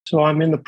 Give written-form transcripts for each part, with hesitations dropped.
So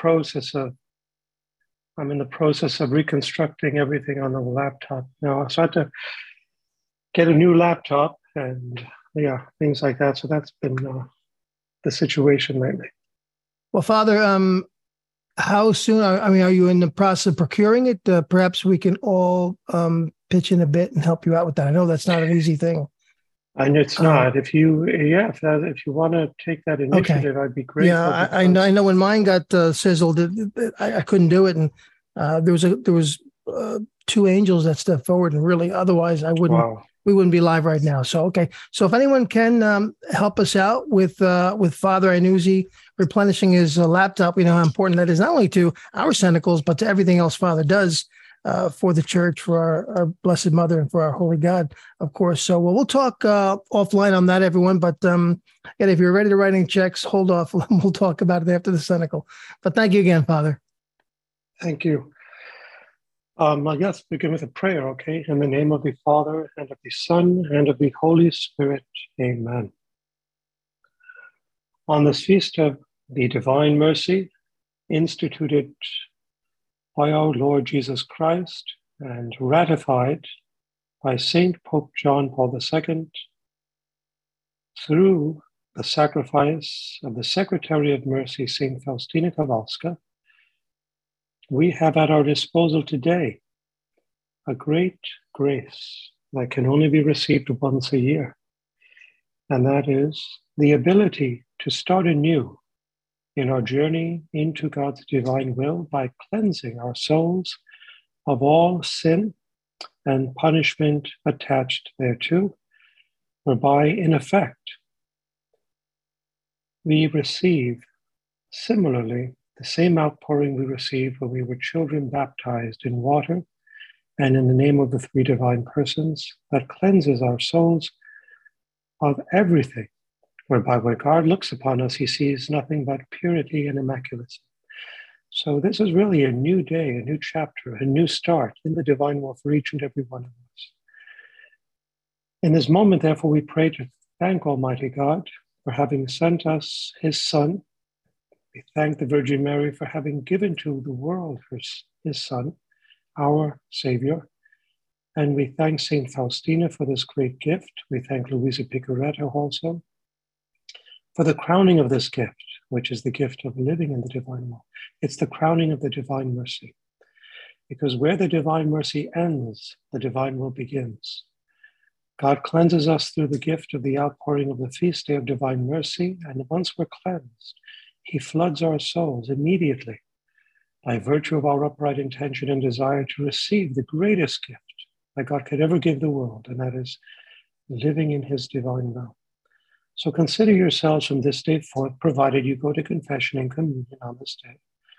I'm in the process of reconstructing everything on the laptop now. So I had to get a new laptop and yeah, things like that. So that's been the situation lately. Well, Father, how soon? I mean, are you in the process of procuring it? Perhaps we can all pitch in a bit and help you out with that. I know that's not an easy thing. And it's not. If you, yeah, if you want to take that Okay. initiative, I'd be Yeah, grateful I because know when mine got sizzled, I couldn't do it, and there was two angels that stepped forward, and really, otherwise, wow. we wouldn't be live right now. So okay, so if anyone can help us out with Father Iannuzzi replenishing his laptop, we know how important that is not only to our Cenacles but to everything else Father does for the church, for our Blessed Mother, and for our Holy God, of course. So we'll talk offline on that, everyone. But and if you're ready to write any checks, hold off. We'll talk about it after the Cenacle. But thank you again, Father. Thank you. I guess begin with a prayer, okay? In the name of the Father, and of the Son, and of the Holy Spirit. Amen. On this feast of the Divine Mercy, instituted by our Lord Jesus Christ and ratified by Saint Pope John Paul II, through the sacrifice of the Secretary of Mercy, Saint Faustina Kowalska, we have at our disposal today a great grace that can only be received once a year, and that is the ability to start anew in our journey into God's divine will by cleansing our souls of all sin and punishment attached thereto, whereby, in effect, we receive similarly the same outpouring we received when we were children baptized in water and in the name of the three divine persons, that cleanses our souls of everything, whereby when God looks upon us, he sees nothing but purity and immaculacy. So this is really a new day, a new chapter, a new start in the divine will for each and every one of us. In this moment, therefore, we pray to thank Almighty God for having sent us his Son. We thank the Virgin Mary for having given to the world his Son, our Savior. And we thank Saint Faustina for this great gift. We thank Luisa Picaretta also for the crowning of this gift, which is the gift of living in the divine will. It's the crowning of the divine mercy. Because where the divine mercy ends, the divine will begins. God cleanses us through the gift of the outpouring of the feast day of divine mercy, and once we're cleansed, he floods our souls immediately by virtue of our upright intention and desire to receive the greatest gift that God could ever give the world, and that is living in his divine will. So consider yourselves from this day forth, provided you go to confession and communion on this day,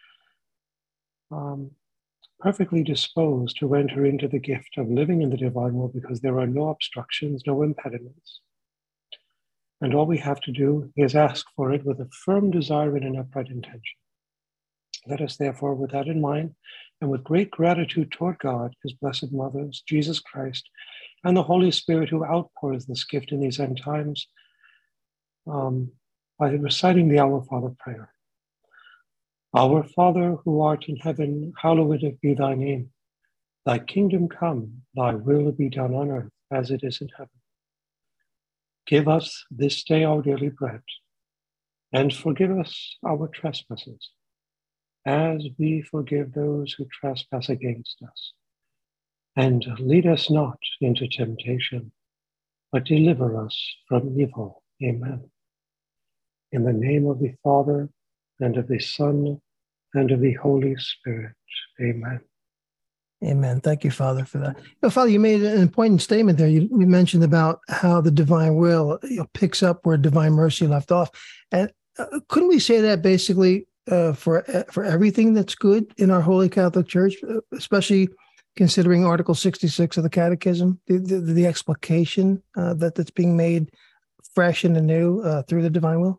perfectly disposed to enter into the gift of living in the divine will, because there are no obstructions, no impediments. And all we have to do is ask for it with a firm desire and an upright intention. Let us therefore, with that in mind, and with great gratitude toward God, his blessed mothers, Jesus Christ, and the Holy Spirit who outpours this gift in these end times, by reciting the Our Father prayer. Our Father, who art in heaven, hallowed be thy name. Thy kingdom come, thy will be done on earth as it is in heaven. Give us this day our daily bread, and forgive us our trespasses, as we forgive those who trespass against us. And lead us not into temptation, but deliver us from evil. Amen. In the name of the Father, and of the Son, and of the Holy Spirit. Amen. Amen. Thank you, Father, for that. Father, you made an important statement there. You mentioned about how the divine will picks up where divine mercy left off. And couldn't we say that basically for everything that's good in our Holy Catholic Church, especially considering Article 66 of the Catechism, the explication that's being made fresh and anew through the divine will?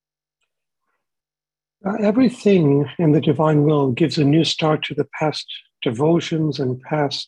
Everything in the divine will gives a new start to the past devotions and past,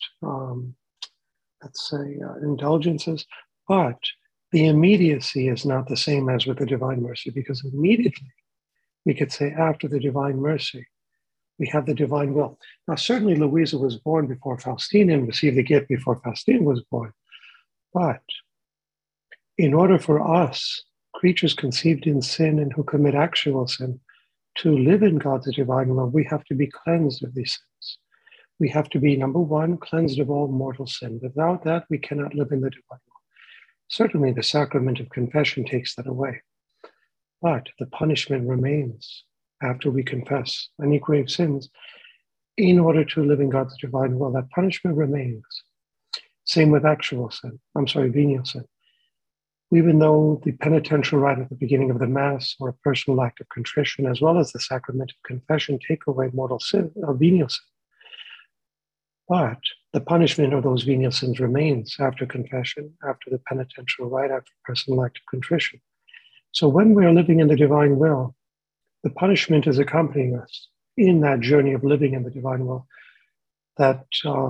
indulgences, but the immediacy is not the same as with the divine mercy, because immediately we could say after the divine mercy, we have the divine will. Now, certainly Louisa was born before Faustina and received the gift before Faustina was born. But in order for us, creatures conceived in sin and who commit actual sin, to live in God's divine will, we have to be cleansed of these sins. We have to be, number one, cleansed of all mortal sin. Without that, we cannot live in the divine will. Certainly, the sacrament of confession takes that away. But the punishment remains after we confess any grave sins. In order to live in God's divine will, that punishment remains. Same with venial sin. Even though the penitential rite at the beginning of the Mass or a personal act of contrition, as well as the sacrament of confession, take away mortal sin or venial sin. But the punishment of those venial sins remains after confession, after the penitential rite, after personal act of contrition. So when we are living in the divine will, the punishment is accompanying us in that journey of living in the divine will that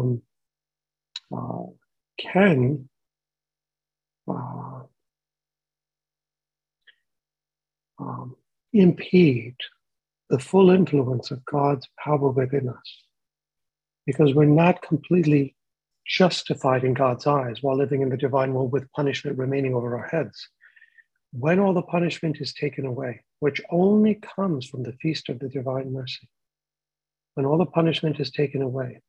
can impede the full influence of God's power within us, because we're not completely justified in God's eyes while living in the divine will with punishment remaining over our heads. When all the punishment is taken away, which only comes from the feast of the divine mercy, when all the punishment is taken away,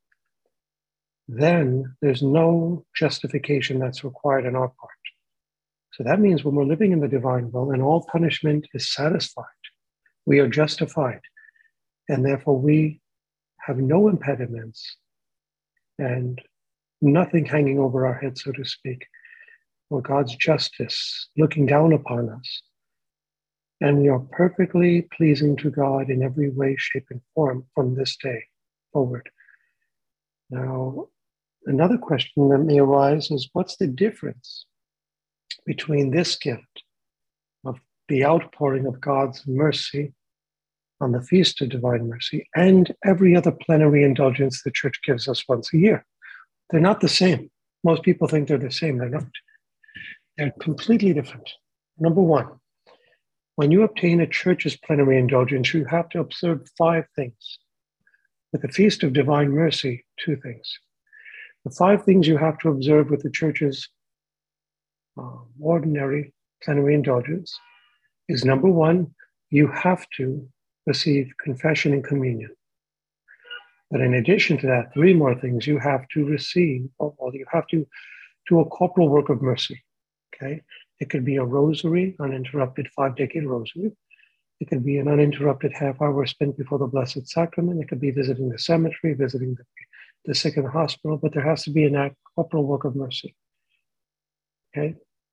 then there's no justification that's required on our part. So that means when we're living in the divine will and all punishment is satisfied, we are justified, and therefore we have no impediments and nothing hanging over our heads, so to speak, or God's justice looking down upon us. And we are perfectly pleasing to God in every way, shape, and form from this day forward. Now, another question that may arise is, what's the difference between this gift of the outpouring of God's mercy on the Feast of Divine Mercy and every other plenary indulgence the Church gives us once a year? They're not the same. Most people think they're the same. They're not. They're completely different. Number one, when you obtain a Church's plenary indulgence, you have to observe 5 things. With the Feast of Divine Mercy, 2 things. The 5 things you have to observe with the Church's ordinary plenary indulgence is, number one, you have to receive confession and communion. But in addition to that, 3 more things you have to receive, or you have to do a corporal work of mercy. Okay? It could be a rosary, uninterrupted 5-decade rosary. It could be an uninterrupted half hour spent before the Blessed Sacrament. It could be visiting the cemetery, visiting the sick in the hospital, but there has to be an act, corporal work of mercy. Okay?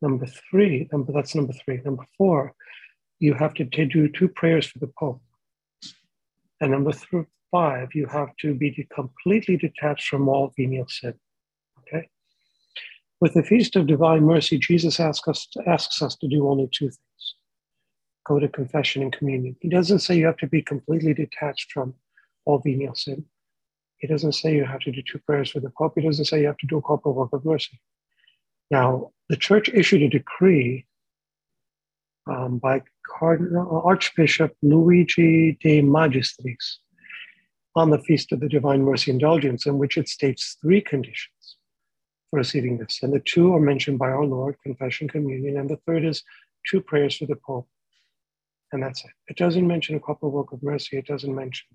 That's number 3. Number 4, you have to do 2 prayers for the Pope. And number 5, you have to be completely detached from all venial sin. Okay? With the Feast of Divine Mercy, Jesus asks us to do only 2 things. Go to confession and communion. He doesn't say you have to be completely detached from all venial sin. He doesn't say you have to do 2 prayers for the Pope. He doesn't say you have to do a corporal work of mercy. Now, the Church issued a decree by Archbishop Luigi de Magistris on the Feast of the Divine Mercy Indulgence, in which it states 3 conditions for receiving this. And the 2 are mentioned by our Lord, confession, communion, and the 3rd is 2 prayers for the Pope. And that's it. It doesn't mention a corporal work of mercy. It doesn't mention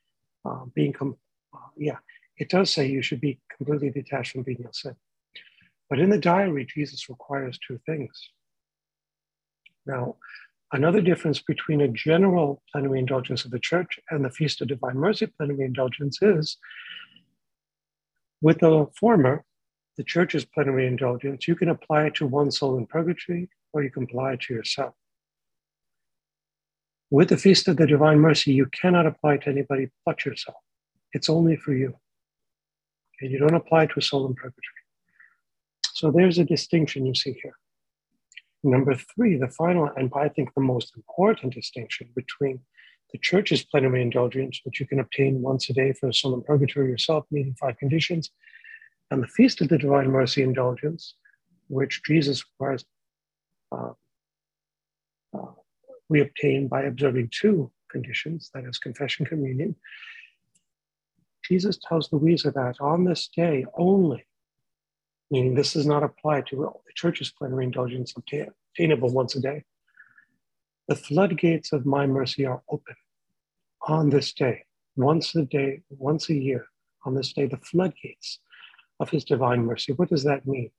it does say you should be completely detached from venial sin. But in the diary, Jesus requires 2 things. Now, another difference between a general plenary indulgence of the Church and the Feast of Divine Mercy plenary indulgence is, with the former, the Church's plenary indulgence, you can apply it to one soul in purgatory, or you can apply it to yourself. With the Feast of the Divine Mercy, you cannot apply it to anybody but yourself. It's only for you. Okay? You don't apply it to a soul in purgatory. So there's a distinction you see here. Number 3, the final, and I think the most important distinction between the Church's plenary indulgence, which you can obtain once a day for a soul in purgatory yourself, meeting 5 conditions, and the Feast of the Divine Mercy indulgence, which Jesus requires we obtain by observing 2 conditions, that is confession, communion, Jesus tells Louisa that on this day only, meaning this does not apply to the church's plenary indulgence obtainable once a day, the floodgates of my mercy are open on this day, once a year, on this day, the floodgates of his divine mercy. What does that mean?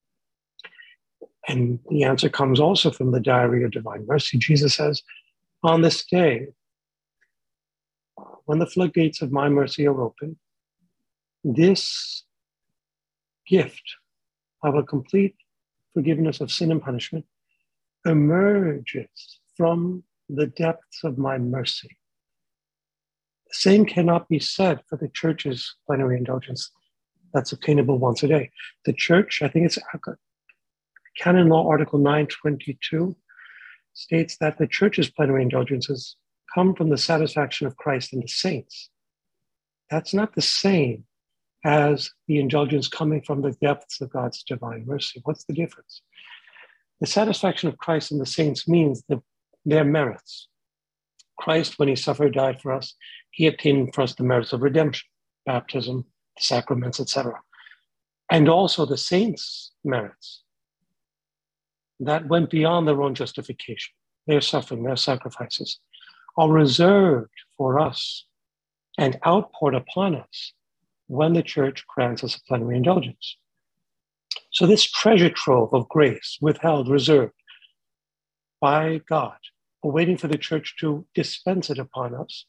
And the answer comes also from the Diary of Divine Mercy. Jesus says, on this day, when the floodgates of my mercy are open, this gift of a complete forgiveness of sin and punishment emerges from the depths of my mercy. The same cannot be said for the church's plenary indulgence that's obtainable once a day. The church, I think it's Canon Law Article 922, states that the church's plenary indulgences come from the satisfaction of Christ and the saints. That's not the same as the indulgence coming from the depths of God's divine mercy. What's the difference? The satisfaction of Christ and the saints means their merits. Christ, when he suffered, died for us, he obtained for us the merits of redemption, baptism, the sacraments, etc. And also the saints' merits that went beyond their own justification. Their suffering, their sacrifices are reserved for us and outpoured upon us when the church grants us a plenary indulgence. So this treasure trove of grace, withheld, reserved by God, waiting for the church to dispense it upon us,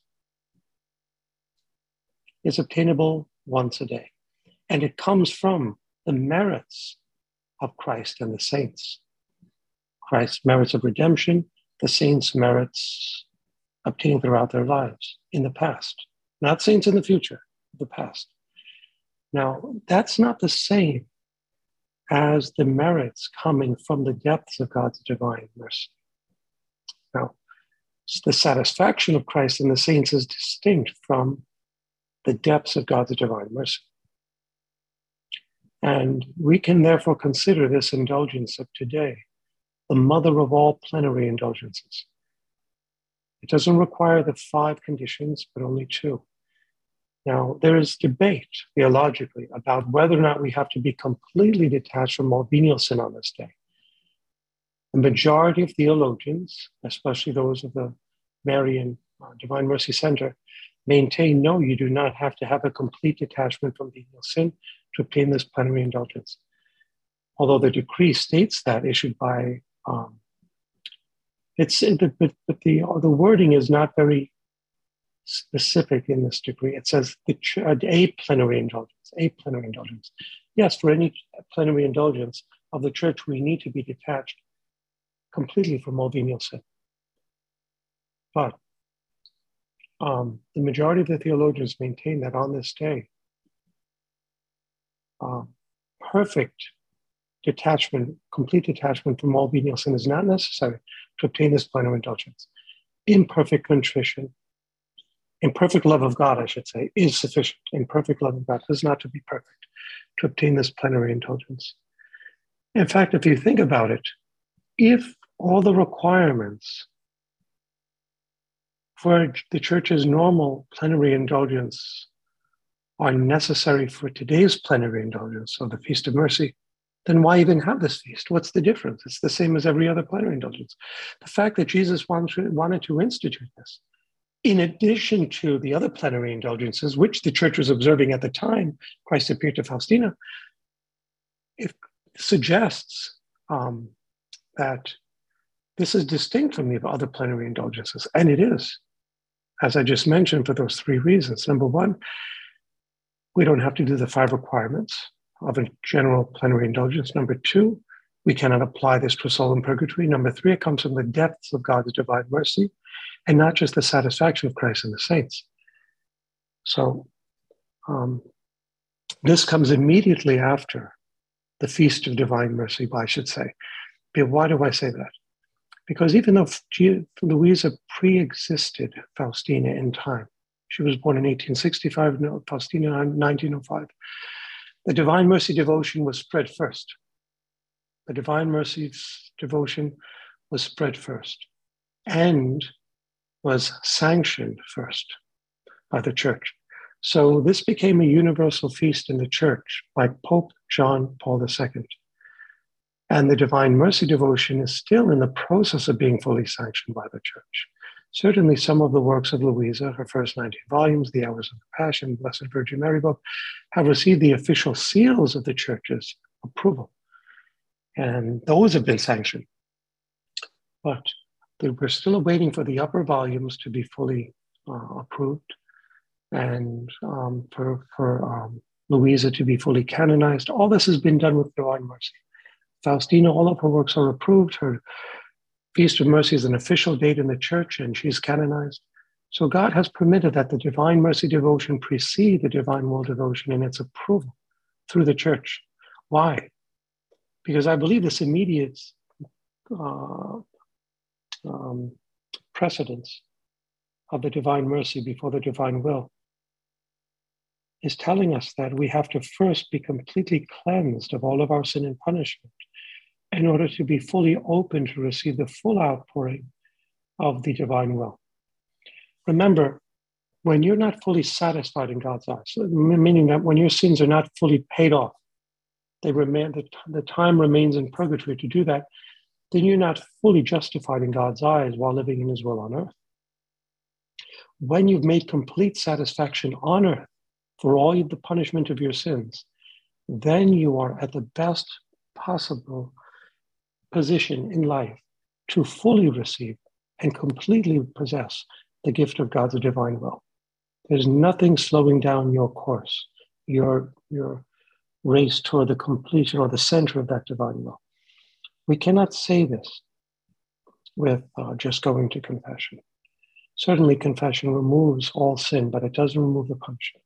is obtainable once a day. And it comes from the merits of Christ and the saints. Christ's merits of redemption, the saints' merits obtained throughout their lives in the past. Not saints in the future, the past. Now, that's not the same as the merits coming from the depths of God's divine mercy. Now, the satisfaction of Christ and the saints is distinct from the depths of God's divine mercy. And we can therefore consider this indulgence of today the mother of all plenary indulgences. It doesn't require the 5 conditions, but only 2. Now, there is debate theologically about whether or not we have to be completely detached from all venial sin on this day. The majority of theologians, especially those of the Marian Divine Mercy Center, maintain no, you do not have to have a complete detachment from venial sin to obtain this plenary indulgence. Although the decree states that, issued by, the wording is not very specific in this decree. It says a plenary indulgence. Yes, for any plenary indulgence of the church, we need to be detached completely from all venial sin. But the majority of the theologians maintain that on this day, perfect detachment, complete detachment from all venial sin is not necessary to obtain this plenary indulgence. Imperfect contrition, imperfect love of God, I should say, is sufficient. Imperfect love of God does not to be perfect to obtain this plenary indulgence. In fact, if you think about it, if all the requirements for the church's normal plenary indulgence are necessary for today's plenary indulgence, so the Feast of Mercy, then why even have this feast? What's the difference? It's the same as every other plenary indulgence. The fact that Jesus wanted to institute this, in addition to the other plenary indulgences, which the church was observing at the time Christ appeared to Faustina, it suggests that this is distinct from the other plenary indulgences, and it is, as I just mentioned, for those 3 reasons. Number 1, we don't have to do the 5 requirements of a general plenary indulgence. Number 2, we cannot apply this to a soul in purgatory. Number 3, it comes from the depths of God's divine mercy and not just the satisfaction of Christ and the saints. So this comes immediately after the Feast of Divine Mercy, I should say. But why do I say that? Because even though Louisa pre-existed Faustina in time, she was born in 1865, Faustina in 1905, the Divine Mercy devotion was spread first. The Divine Mercy devotion was spread first. And was sanctioned first by the church. So this became a universal feast in the church by Pope John Paul II. And the Divine Mercy devotion is still in the process of being fully sanctioned by the church. Certainly some of the works of Louisa, her first 19 volumes, The Hours of the Passion, Blessed Virgin Mary book, have received the official seals of the church's approval. And those have been sanctioned. But we're still waiting for the upper volumes to be fully approved and for Louisa to be fully canonized. All this has been done with Divine Mercy. Faustina, all of her works are approved. Her Feast of Mercy is an official date in the church, and she's canonized. So God has permitted that the Divine Mercy devotion precede the Divine Will devotion in its approval through the church. Why? Because I believe this immediate precedence of the Divine Mercy before the Divine Will is telling us that we have to first be completely cleansed of all of our sin and punishment in order to be fully open to receive the full outpouring of the Divine Will. Remember, when you're not fully satisfied in God's eyes, meaning that when your sins are not fully paid off, they remain, the time remains in purgatory to do that, then you're not fully justified in God's eyes while living in His will on earth. When you've made complete satisfaction on earth for all of the punishment of your sins, then you are at the best possible position in life to fully receive and completely possess the gift of God's divine will. There's nothing slowing down your course, your race toward the completion or the center of that divine will. We cannot say this with just going to confession. Certainly confession removes all sin, but it doesn't remove the punishment.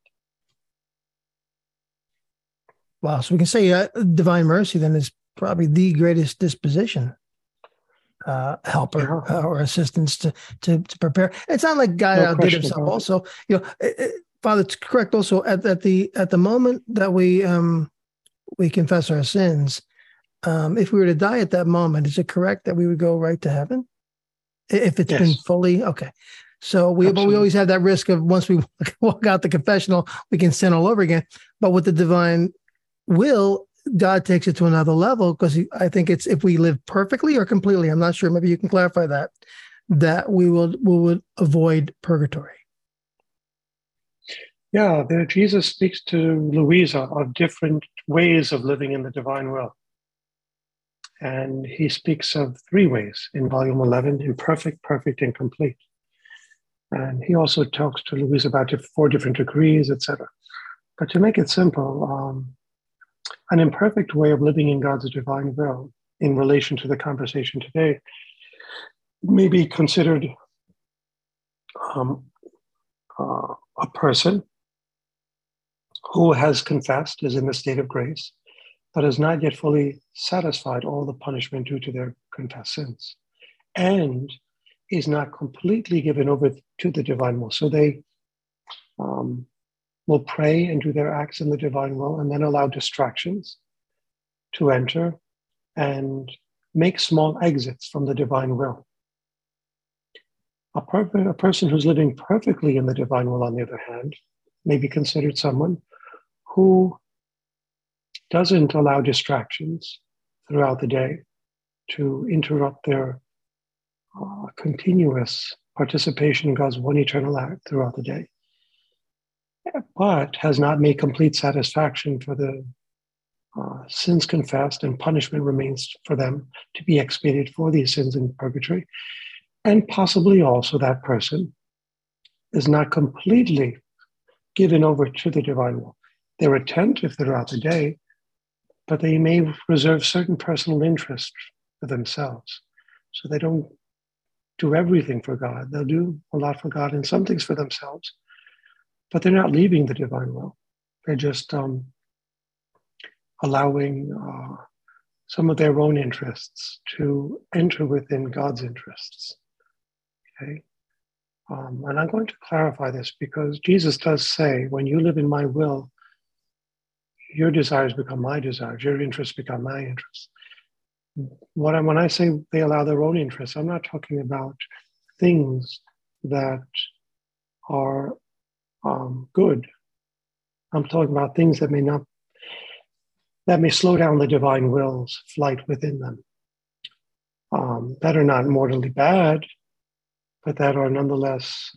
Wow. So we can say Divine Mercy then is probably the greatest disposition helper or assistance to prepare. It's not like God outdid himself. Also, Father, it's correct. Also, at the moment that we confess our sins, if we were to die at that moment, is it correct that we would go right to heaven? If it's been fully okay. So but we always have that risk of once we walk out the confessional, we can sin all over again. But with the divine will, God takes it to another level, because I think it's if we live perfectly or completely, I'm not sure, maybe you can clarify that we would avoid purgatory. Yeah, Jesus speaks to Louisa of different ways of living in the divine will. And he speaks of 3 ways in volume 11, imperfect, perfect, and complete. And he also talks to Louisa about 4 different degrees, etc. But to make it simple, an imperfect way of living in God's divine will in relation to the conversation today may be considered a person who has confessed, is in the state of grace, but has not yet fully satisfied all the punishment due to their confessed sins, and is not completely given over to the divine will. So they will pray and do their acts in the divine will, and then allow distractions to enter and make small exits from the divine will. A person who's living perfectly in the divine will, on the other hand, may be considered someone who doesn't allow distractions throughout the day to interrupt their continuous participation in God's one eternal act throughout the day, but has not made complete satisfaction for the sins confessed, and punishment remains for them to be expiated for these sins in purgatory. And possibly also that person is not completely given over to the divine will. They're attentive throughout the day, but they may reserve certain personal interests for themselves. So they don't do everything for God. They'll do a lot for God and some things for themselves, but they're not leaving the divine will. They're just allowing some of their own interests to enter within God's interests. Okay? And I'm going to clarify this because Jesus does say, when you live in my will, your desires become my desires, your interests become my interests. When I say they allow their own interests, I'm not talking about things that are good. I'm talking about things that may slow down the divine will's flight within them, that are not mortally bad, but that are nonetheless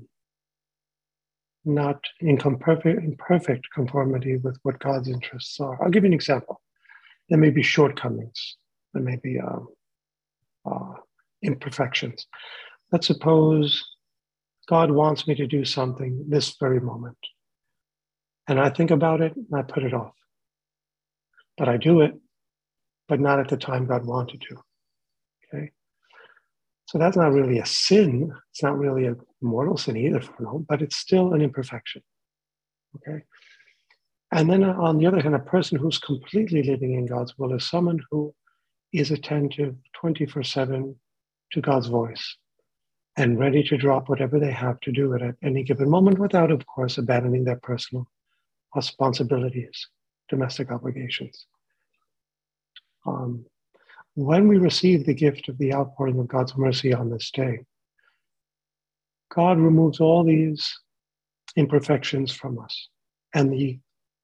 not in perfect conformity with what God's interests are. I'll give you an example. There may be shortcomings. There may be imperfections. Let's suppose God wants me to do something this very moment. And I think about it and I put it off. But I do it, but not at the time God wanted to. Okay? So that's not really a sin. It's not really a mortal sin either, but it's still an imperfection. Okay? And then on the other hand, a person who's completely living in God's will is someone who is attentive 24/7 to God's voice and ready to drop whatever they have to do it at any given moment without, of course, abandoning their personal responsibilities, domestic obligations. When we receive the gift of the outpouring of God's mercy on this day, God removes all these imperfections from us, and the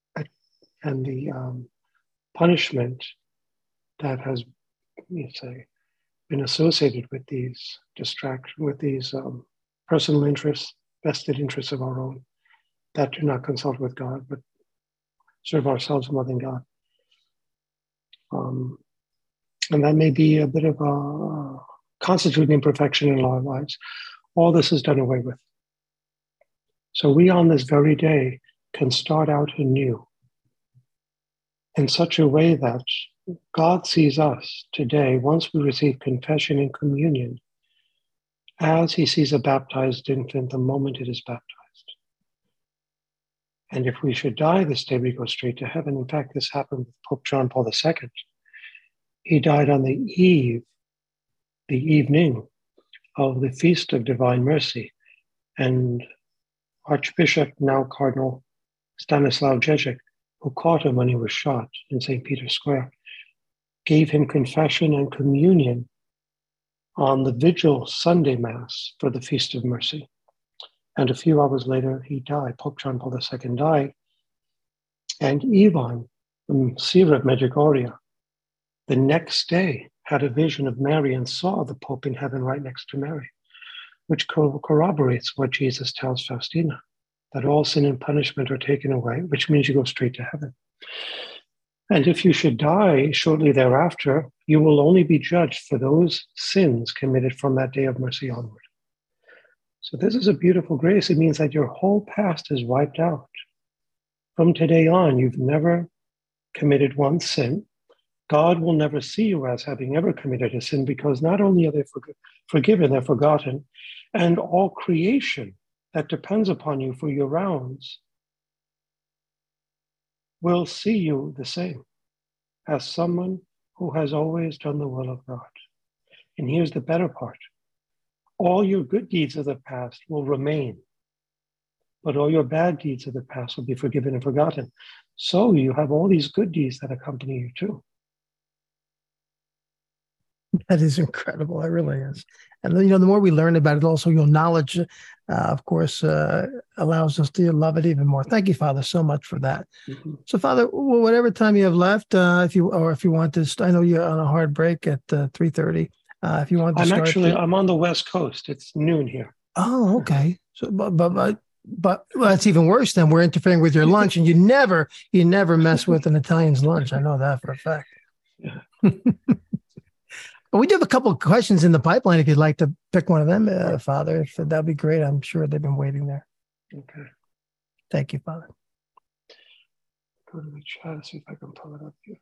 punishment that has, been associated with these personal interests, vested interests of our own, that do not consult with God, but serve ourselves more than God. And that may be a bit of a constituting imperfection in our lives. All this is done away with. So we on this very day can start out anew in such a way that God sees us today, once we receive confession and communion, as he sees a baptized infant the moment it is baptized. And if we should die this day, we go straight to heaven. In fact, this happened with Pope John Paul II. He died on the evening of the Feast of Divine Mercy. And Archbishop, now Cardinal Stanislaw Ježek, who caught him when he was shot in St. Peter's Square, gave him confession and communion on the Vigil Sunday Mass for the Feast of Mercy. And a few hours later, he died. Pope John Paul II died. And Ivan, the seer of Medjugorje, the next day had a vision of Mary and saw the Pope in heaven right next to Mary, which corroborates what Jesus tells Faustina, that all sin and punishment are taken away, which means you go straight to heaven. And if you should die shortly thereafter, you will only be judged for those sins committed from that day of mercy onward. So this is a beautiful grace. It means that your whole past is wiped out. From today on, you've never committed one sin. God will never see you as having ever committed a sin, because not only are they forgiven, they're forgotten, and all creation that depends upon you for your rounds will see you the same as someone who has always done the will of God. And here's the better part. All your good deeds of the past will remain, but all your bad deeds of the past will be forgiven and forgotten. So you have all these good deeds that accompany you too. That is incredible. It really is. And, the more we learn about it, also your knowledge, of course, allows us to love it even more. Thank you, Father, so much for that. Mm-hmm. So, Father, whatever time you have left, if you want to, I know you're on a hard break at 3:30. If you want to I'm on the West Coast. It's noon here. Oh, okay. So, but well, that's even worse. Then we're interfering with your lunch, and you never mess with an Italian's lunch. I know that for a fact. Yeah. We do have a couple of questions in the pipeline. If you'd like to pick one of them, Father, that'd be great. I'm sure they've been waiting there. Okay. Thank you, Father. Go to the chat, see if I can pull it up here.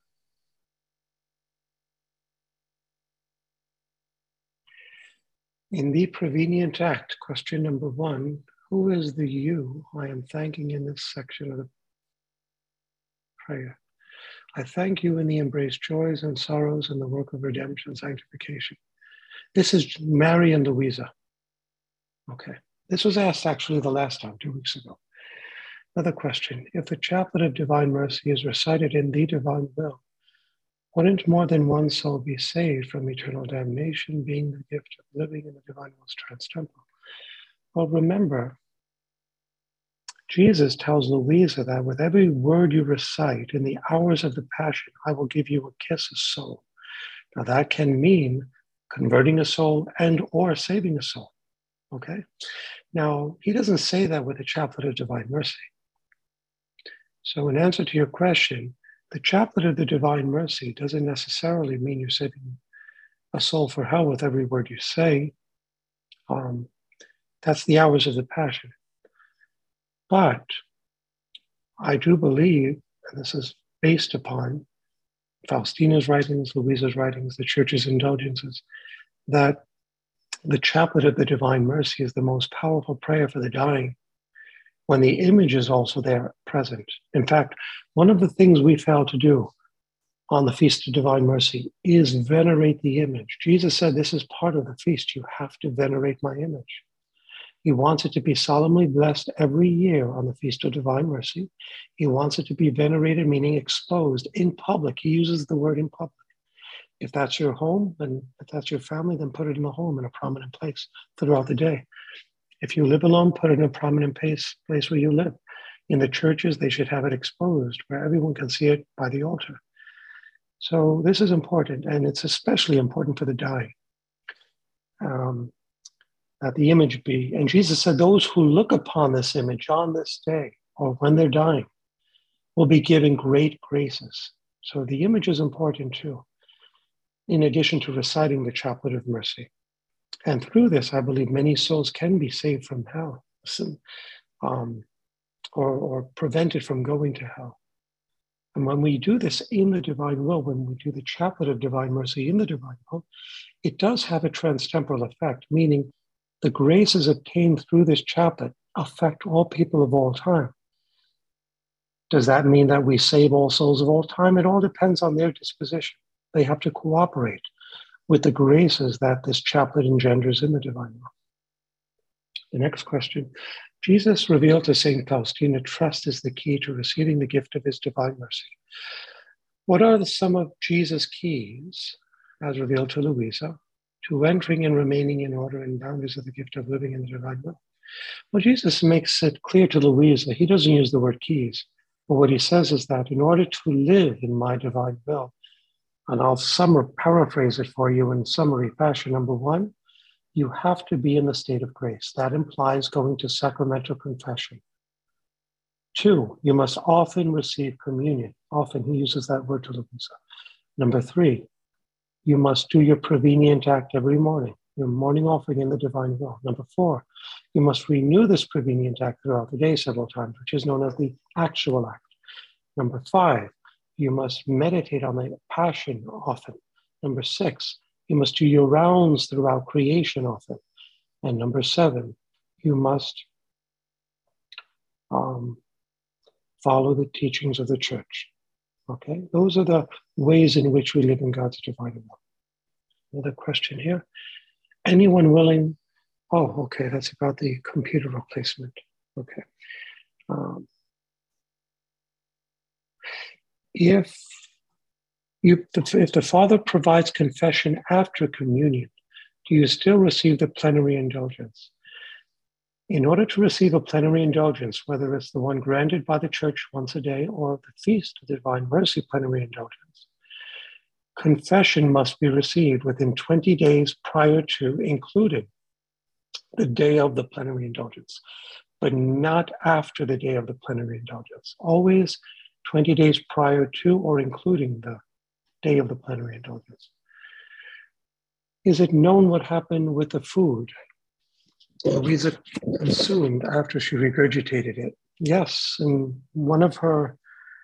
In the prevenient act, question number 1, who is the you I am thanking in this section of the prayer? I thank you in the embraced joys and sorrows and the work of redemption and sanctification. This is Mary and Louisa. Okay. This was asked actually the last time, 2 weeks ago. Another question. If the chaplet of divine mercy is recited in the divine will, wouldn't more than one soul be saved from eternal damnation, being the gift of living in the divine will's trans temple? Well, remember, Jesus tells Louisa that with every word you recite in the hours of the Passion, I will give you a kiss of soul. Now that can mean converting a soul and or saving a soul, okay? Now, he doesn't say that with the Chaplet of Divine Mercy. So in answer to your question, the Chaplet of the Divine Mercy doesn't necessarily mean you're saving a soul for hell with every word you say. That's the hours of the Passion. But I do believe, and this is based upon Faustina's writings, Louisa's writings, the Church's indulgences, that the Chaplet of the Divine Mercy is the most powerful prayer for the dying when the image is also there present. In fact, one of the things we fail to do on the Feast of Divine Mercy is venerate the image. Jesus said, this is part of the feast. You have to venerate my image. He wants it to be solemnly blessed every year on the Feast of Divine Mercy. He wants it to be venerated, meaning exposed in public. He uses the word in public. If that's your home, and if that's your family, then put it in the home in a prominent place throughout the day. If you live alone, put it in a prominent place where you live. In the churches, they should have it exposed where everyone can see it by the altar. So this is important, and it's especially important for the dying. That the image be, and Jesus said, those who look upon this image on this day, or when they're dying, will be given great graces. So the image is important too, in addition to reciting the Chaplet of Mercy. And through this, I believe many souls can be saved from hell, or prevented from going to hell. And when we do this in the divine will, when we do the Chaplet of Divine Mercy in the divine will, it does have a transtemporal effect, meaning the graces obtained through this chaplet affect all people of all time. Does that mean that we save all souls of all time? It all depends on their disposition. They have to cooperate with the graces that this chaplet engenders in the divine will. The next question. Jesus revealed to St. Faustina, trust is the key to receiving the gift of his divine mercy. What are some of Jesus' keys, as revealed to Louisa, to entering and remaining in order and boundaries of the gift of living in the divine will? Well, Jesus makes it clear to Louisa, he doesn't use the word keys, but what he says is that in order to live in my divine will, and I'll paraphrase it for you in summary fashion. Number one, you have to be in the state of grace. That implies going to sacramental confession. Two, you must often receive communion. Often, he uses that word to Louisa. Number three, you must do your prevenient act every morning, your morning offering in the divine will. Number four, you must renew this prevenient act throughout the day several times, which is known as the actual act. Number five, you must meditate on the Passion often. Number six, you must do your rounds throughout creation often. And number seven, you must follow the teachings of the Church. Okay, those are the ways in which we live in God's divine will. Another question here. Anyone willing? Oh, okay, that's about the computer replacement. Okay. If the Father provides confession after communion, do you still receive the plenary indulgence? In order to receive a plenary indulgence, whether it's the one granted by the Church once a day or the Feast of Divine Mercy plenary indulgence, confession must be received within 20 days prior to, including the day of the plenary indulgence, but not after the day of the plenary indulgence. Always 20 days prior to or including the day of the plenary indulgence. Is it known what happened with the food Louisa consumed after she regurgitated it? Yes, and one of her,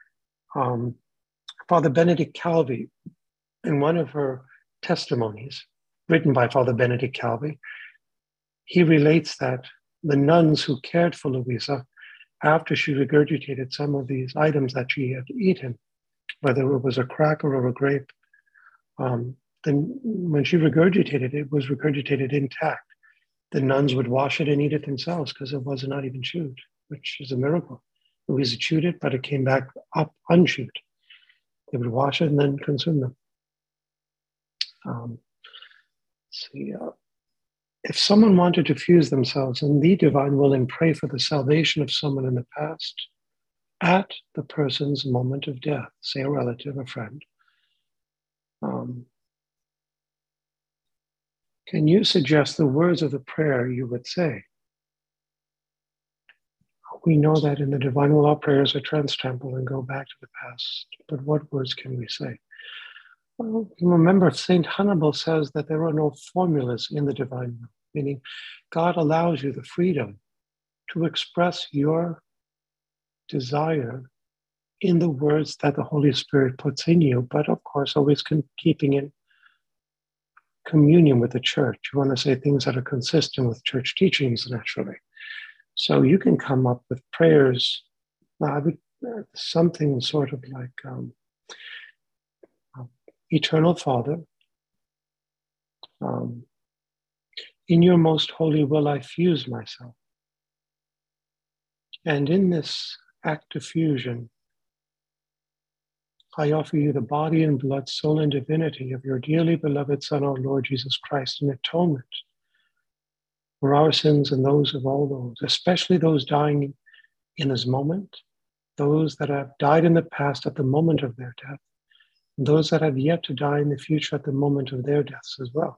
Father Benedict Calvi, in one of her testimonies written by Father Benedict Calvi, he relates that the nuns who cared for Louisa after she regurgitated some of these items that she had eaten, whether it was a cracker or a grape, then when she regurgitated, it was regurgitated intact. The nuns would wash it and eat it themselves because it was not even chewed, which is a miracle. Louisa chewed it, but it came back up unchewed. They would wash it and then consume them. if someone wanted to fuse themselves in the divine will and pray for the salvation of someone in the past at the person's moment of death, say a relative, a friend, can you suggest the words of the prayer you would say? We know that in the divine will, our prayers are transtemporal and go back to the past. But what words can we say? Well, remember, Saint Hannibal says that there are no formulas in the divine will, meaning God allows you the freedom to express your desire in the words that the Holy Spirit puts in you, but of course, always keeping in communion with the church. You want to say things that are consistent with church teachings, naturally. So you can come up with prayers, something sort of like, Eternal Father, in your most holy will I fuse myself. And in this act of fusion, I offer you the body and blood, soul, and divinity of your dearly beloved Son, our Lord Jesus Christ, in atonement for our sins and those of all those, especially those dying in this moment, those that have died in the past at the moment of their death, and those that have yet to die in the future at the moment of their deaths as well.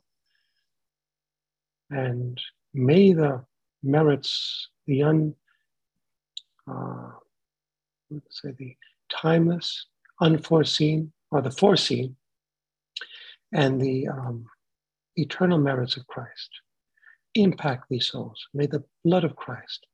And may the merits, the timeless, unforeseen, or the foreseen, and the eternal merits of Christ impact these souls. May the blood of Christ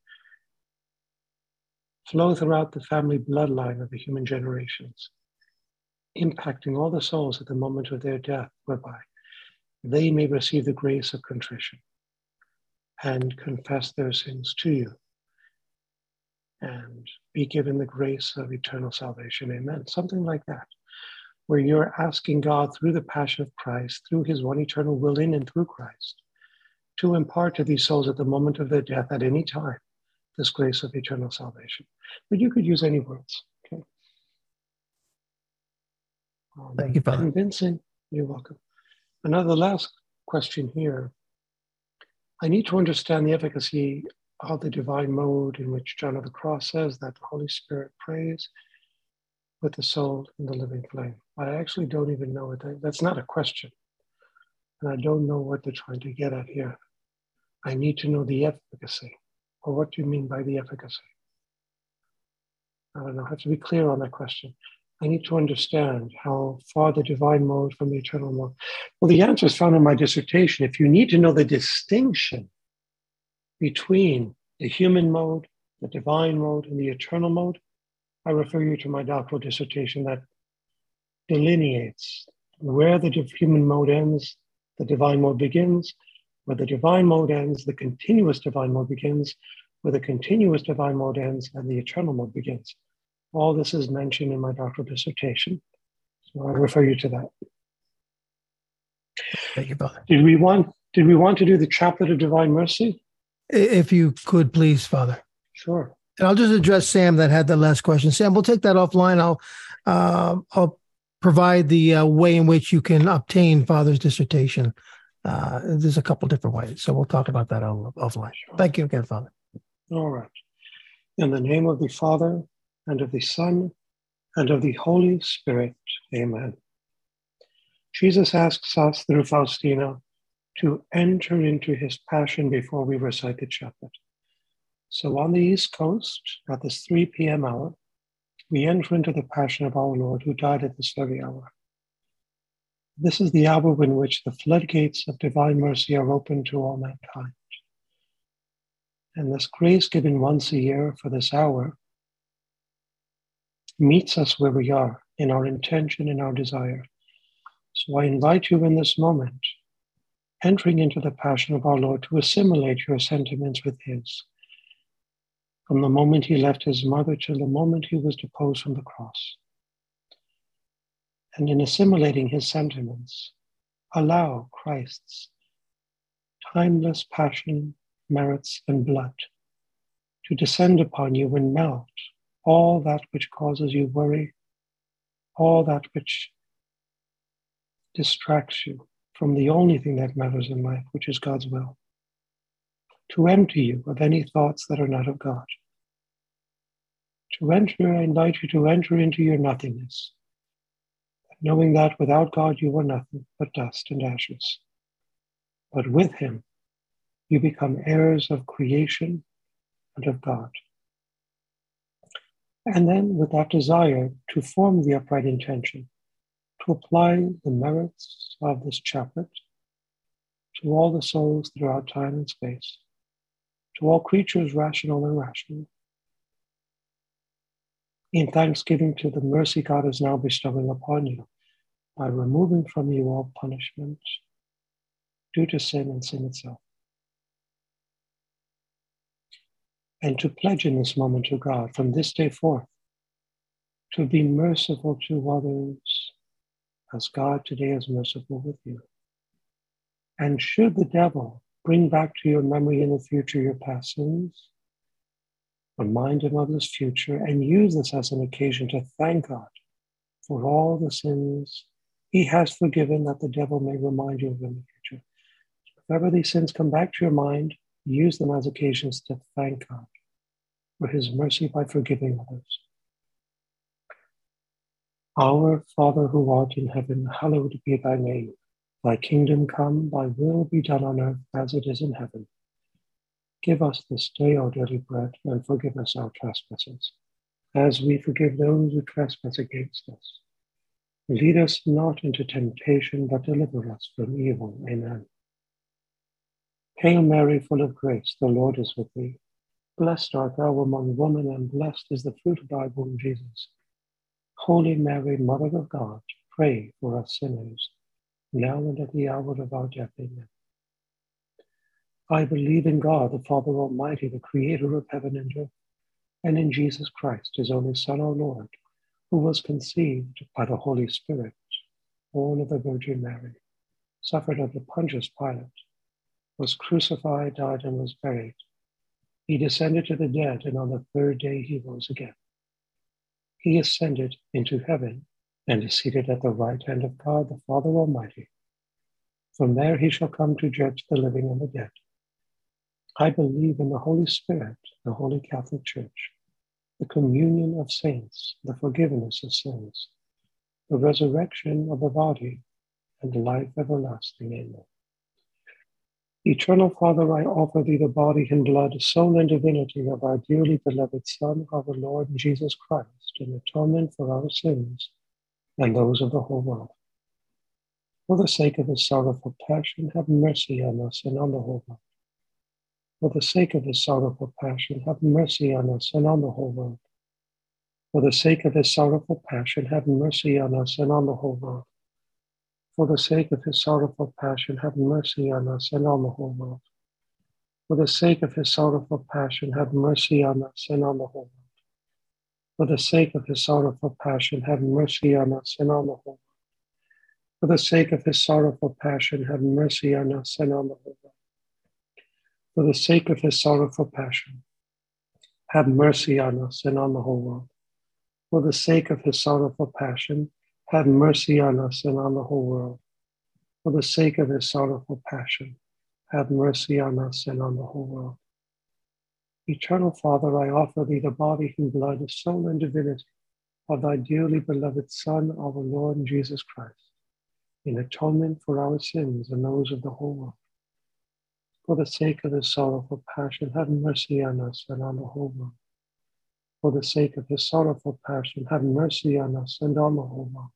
flow throughout the family bloodline of the human generations, impacting all the souls at the moment of their death, whereby they may receive the grace of contrition and confess their sins to you and be given the grace of eternal salvation. Amen. Something like that, where you're asking God through the passion of Christ, through his one eternal will in and through Christ, to impart to these souls at the moment of their death at any time this grace of eternal salvation. But you could use any words. Okay. Thank you, Father. Convincing. You're welcome. Another last question here. I need to understand the efficacy of the divine mode in which John of the Cross says that the Holy Spirit prays with the soul in the living flame. I actually don't even know what that's not a question. And I don't know what they're trying to get at here. I need to know the efficacy. Or what do you mean by the efficacy? I don't know. I have to be clear on that question. I need to understand how far the divine mode from the eternal mode. Well, the answer is found in my dissertation. If you need to know the distinction between the human mode, the divine mode, and the eternal mode, I refer you to my doctoral dissertation that delineates where the human mode ends, the divine mode begins. Where the divine mode ends, the continuous divine mode begins. Where the continuous divine mode ends, and the eternal mode begins. All this is mentioned in my doctoral dissertation. So I refer you to that. Thank you, Father. Did we want to do the Chaplet of Divine Mercy? If you could, please, Father. Sure. And I'll just address Sam that had the last question. Sam, we'll take that offline. I'll provide the way in which you can obtain Father's dissertation. There's a couple different ways, so we'll talk about that offline. Sure. Thank you again, Father. All right. In the name of the Father, and of the Son, and of the Holy Spirit. Amen. Jesus asks us through Faustina to enter into his passion before we recite the chaplet. So on the East Coast, at this 3 p.m. hour, we enter into the passion of our Lord who died at this very hour. This is the hour in which the floodgates of divine mercy are open to all mankind. And this grace given once a year for this hour meets us where we are in our intention and our desire. So I invite you in this moment, entering into the passion of our Lord, to assimilate your sentiments with his. From the moment he left his mother till the moment he was deposed from the cross. And in assimilating his sentiments, allow Christ's timeless passion, merits, and blood to descend upon you and melt all that which causes you worry, all that which distracts you from the only thing that matters in life, which is God's will. to empty you of any thoughts that are not of God. I invite you to enter into your nothingness, knowing that without God you are nothing but dust and ashes. But with him, you become heirs of creation and of God. And then with that desire to form the upright intention, to apply the merits of this chaplet to all the souls throughout time and space, to all creatures rational and irrational, in thanksgiving to the mercy God is now bestowing upon you by removing from you all punishment due to sin and sin itself. And to pledge in this moment to God from this day forth to be merciful to others as God today is merciful with you. And should the devil bring back to your memory in the future your past sins, remind him of his future and use this as an occasion to thank God for all the sins he has forgiven, that the devil may remind you of in the future. If ever these sins come back to your mind, use them as occasions to thank God for his mercy by forgiving others. Our Father who art in heaven, hallowed be thy name. Thy kingdom come, thy will be done on earth as it is in heaven. Give us this day our daily bread, and forgive us our trespasses, as we forgive those who trespass against us. Lead us not into temptation, but deliver us from evil. Amen. Hail Mary, full of grace, the Lord is with thee. Blessed art thou among women, and blessed is the fruit of thy womb, Jesus. Holy Mary, Mother of God, pray for us sinners, now and at the hour of our death. Amen. I believe in God, the Father Almighty, the creator of heaven and earth, and in Jesus Christ, his only Son, our Lord, who was conceived by the Holy Spirit, born of the Virgin Mary, suffered under Pontius Pilate, was crucified, died, and was buried. He descended to the dead, and on the third day he rose again. He ascended into heaven and is seated at the right hand of God, the Father Almighty. From there he shall come to judge the living and the dead. I believe in the Holy Spirit, the Holy Catholic Church, the communion of saints, the forgiveness of sins, the resurrection of the body, and life everlasting. Amen. Eternal Father, I offer thee the body and blood, soul and divinity of our dearly beloved Son, our Lord Jesus Christ, in atonement for our sins and those of the whole world. For the sake of his sorrowful passion, have mercy on us and on the whole world. For the sake of his sorrowful passion, have mercy on us and on the whole world. For the sake of his sorrowful passion, have mercy on us and on the whole world. For the sake of his sorrowful passion, have mercy on us and on the whole world. For the sake of his sorrowful passion, have mercy on us and on the whole world. For the sake of his sorrowful passion, have mercy on us and on the whole world. For the sake of his sorrowful passion, have mercy on us and on the whole world. For the sake of his sorrowful passion, have mercy on us and on the whole world. For the sake of his sorrowful passion, have mercy on us and on the whole world. For the sake of his sorrowful passion, have mercy on us and on the whole world. Eternal Father, I offer thee the body and blood, soul and divinity of thy dearly beloved Son, our Lord Jesus Christ, in atonement for our sins and those of the whole world. For the sake of his sorrowful passion, have mercy on us and on the whole world. For the sake of his sorrowful passion, have mercy on us and on the whole world.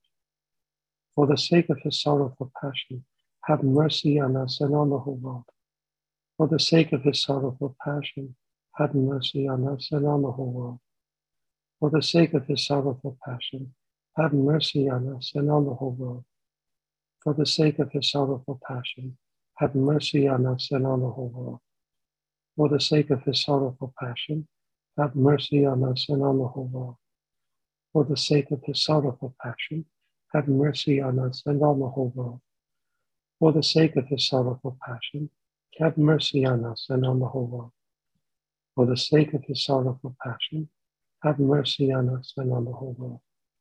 For the sake of his sorrowful passion, have mercy on us and on the whole world. For the sake of his sorrowful passion, have mercy on us and on the whole world. For the sake of his sorrowful passion, have mercy on us and on the whole world. For the sake of his sorrowful passion, have mercy on us and on the whole world. For the sake of his sorrowful passion, have mercy on us and on the whole world. For the sake of his sorrowful passion, have mercy on us and on the whole world. For the sake of his sorrowful passion, have mercy on us and on the whole world. For the sake of his sorrowful passion, have mercy on us and on the whole world.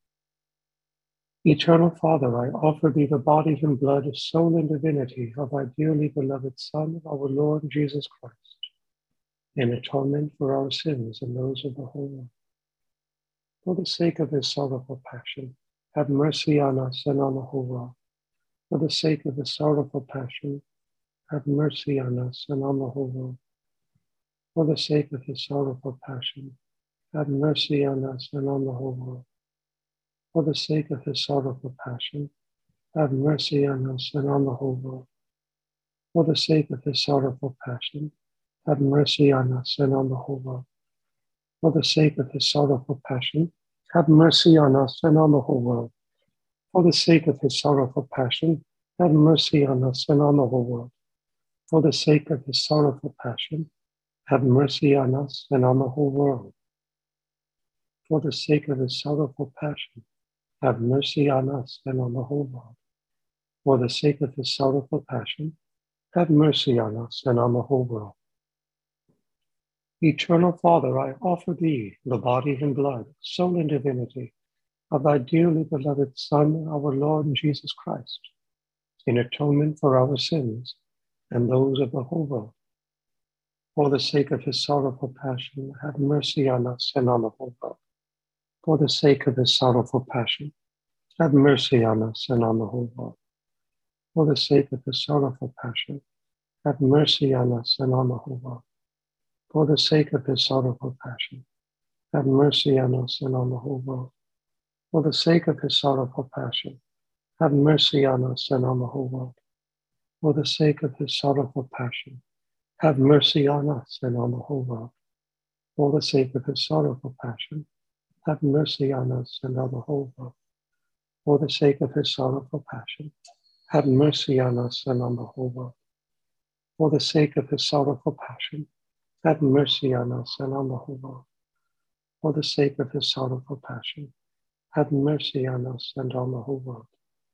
Eternal Father, I offer thee the body and blood, soul and divinity of thy dearly beloved Son, our Lord Jesus Christ, in atonement for our sins and those of the whole world. For the sake of his sorrowful passion, have mercy on us and on the whole world. For the sake of his sorrowful passion, have mercy on us and on the whole world. For the sake of his sorrowful passion, have mercy on us and on the whole world. For the sake of his sorrowful passion, have mercy on us and on the whole world. For the sake of his sorrowful passion, have mercy on us and on the whole world. For the sake of his sorrowful passion, have mercy on us and on the whole world. For the sake of his sorrowful passion, have mercy on us and on the whole world. For the sake of his sorrowful passion, have mercy on us and on the whole world. For the sake of his sorrowful passion, have mercy on us and on the whole world. For the sake of his sorrowful passion, have mercy on us and on the whole world. Eternal Father, I offer thee the body and blood, soul and divinity of thy dearly beloved Son, our Lord Jesus Christ, in atonement for our sins and those of the whole world. For the sake of his sorrowful passion, have mercy on us and on the whole world. For the sake of his sorrowful passion, have mercy on us and on the whole world. For the sake of his sorrowful passion, have mercy on us and on the whole world. For the sake of his sorrowful passion, have mercy on us and on the whole world. For the sake of his sorrowful passion, have mercy on us and on the whole world. For the sake of his sorrowful passion, have mercy on us and on the whole world. For the sake of his sorrowful passion, have mercy on us and on the whole world. For the sake of his sorrowful passion, have mercy on us and on the whole world. For the sake of his sorrowful passion, have mercy on us and on the whole world. For the sake of his sorrowful passion, have mercy on us and on the whole world.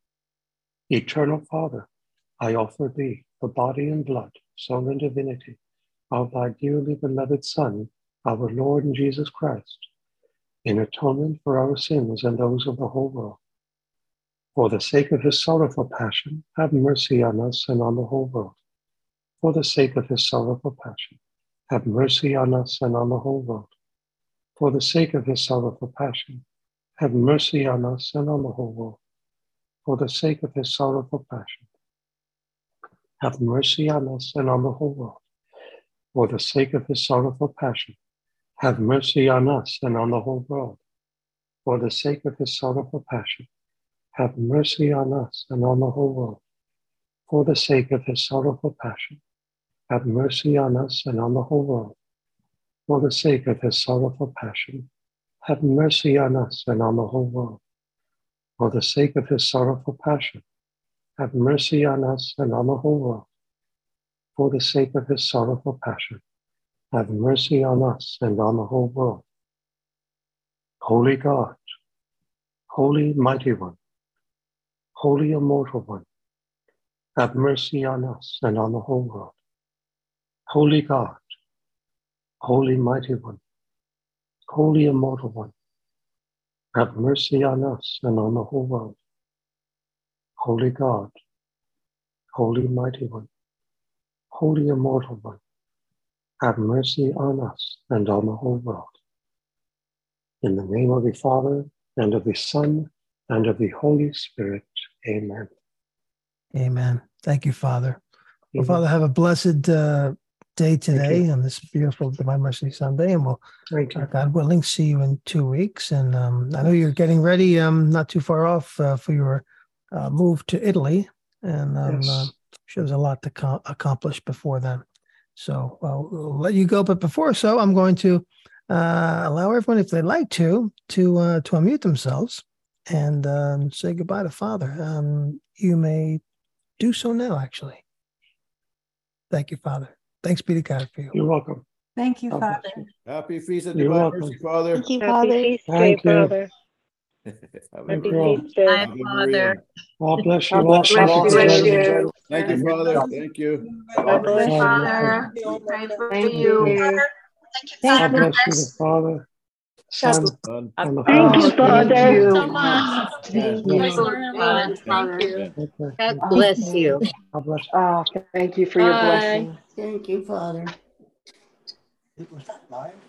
Eternal Father, I offer thee the body and blood, soul and divinity of thy dearly beloved Son, our Lord and Jesus Christ, in atonement for our sins and those of the whole world. For the sake of his sorrowful passion, have mercy on us and on the whole world. For the sake of his sorrowful passion, have mercy on us and on the whole world. For the sake of his sorrowful passion, have mercy on us and on the whole world. For the sake of his sorrowful passion, have mercy on us and on the whole world. For the sake of his sorrowful passion, have mercy on us and on the whole world. For the sake of his sorrowful passion, have mercy on us and on the whole world. For the sake of his sorrowful passion, have mercy on us and on the whole world. For the sake of his sorrowful passion, have mercy on us and on the whole world. For the sake of his sorrowful passion, have mercy on us and on the whole world. For the sake of his sorrowful passion, have mercy on us and on the whole world. Holy God, Holy Mighty One, Holy Immortal One, have mercy on us and on the whole world. Holy God, Holy Mighty One, Holy Immortal One, have mercy on us and on the whole world. Holy God, Holy Mighty One, Holy Immortal One, have mercy on us and on the whole world. In the name of the Father, and of the Son, and of the Holy Spirit. Amen. Amen. Thank you, Father. Well, Amen. Father, have a blessed day today on this beautiful Divine Mercy Sunday, and we'll, God willing, see you in 2 weeks. And I know you're getting ready, not too far off, for your move to Italy, and Yes. sure there's a lot to accomplish before then. So we'll let you go, but before so, I'm going to allow everyone, if they'd like to unmute themselves and say goodbye to Father. You may do so now, actually. Thank you, Father. Thanks be to God for you. You're welcome. Thank you, God Father. bless you. Happy Feast of You're Divine welcome. Mercy, Father. Thank you, Happy Father. feast day, Thank you. Father. Have a Thank Happy you all. feast day. Hi, Ave Father. Maria. God bless you God all. bless Thank you for joining me. you. Thank you, Father. Thank you. God bless God you. bless Father, we pray for Thank you. you. God bless you, the Father, Son, Son. and the Thank Holy you, Spirit. Thank you Father. so much. Amen. Thank Yes. you, Lord Thank God. you, Father. Amen. Okay. God Thank you. you. God bless you. Oh, thank you for your blessing. Thank you, Father. It was live.